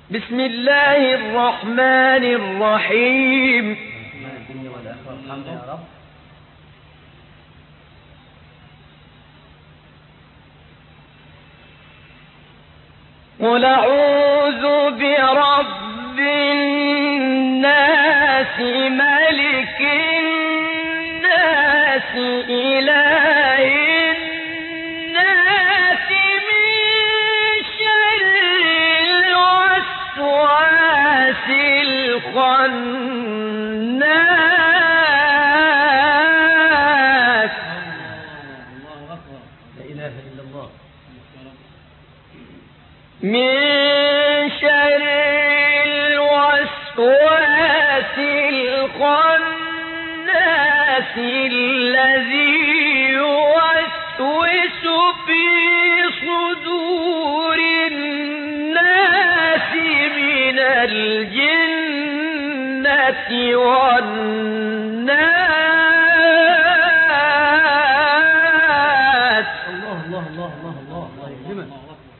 بسم الله الرحمن الرحيم. قل أعوذ برب الناس ملك الناس إله الناس من شر الوسواس الخناس. لا إله إلا الله. من شر الوسواس الخناس الذي يوسوس في صدور الناس من الجنة والناس. الله الله الله الله الله الله يهمك.